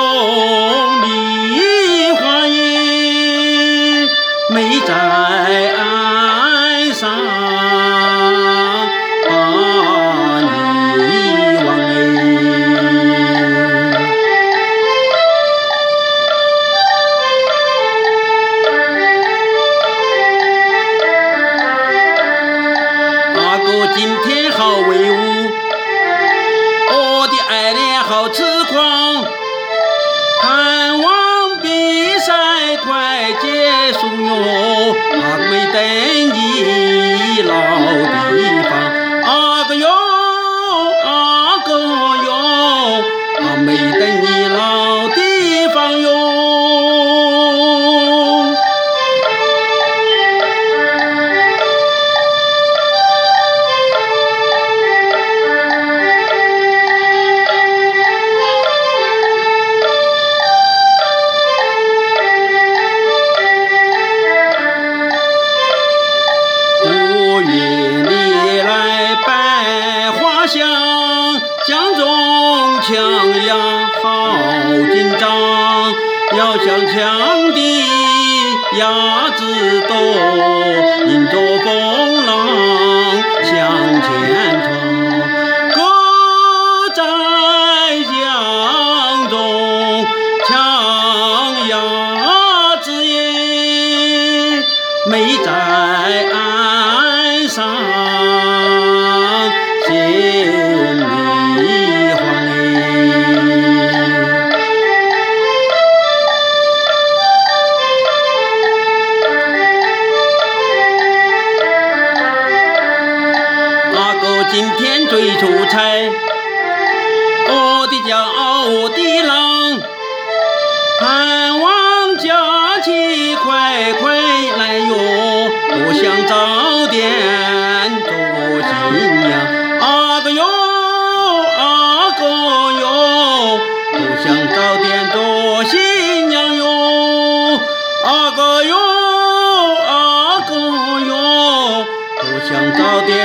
梨花叶美在岸上，把你忘阿哥今天好威武，我的爱恋好痴狂，盼望比赛快结束哟，阿哥没等你老地方，阿哥哟，阿哥哟，阿没等你老地方哟。江中枪呀好紧张，要像枪的鸭子多，迎着风浪向前闯。歌在江中，枪鸭子也美在岸上。今天最出彩，我的骄傲，我的狼，盼望假期快快来哟，我想早点做新娘。阿哥哟，阿哥哟，我想早点做新娘哟，阿哥哟，阿哥哟，我想早点。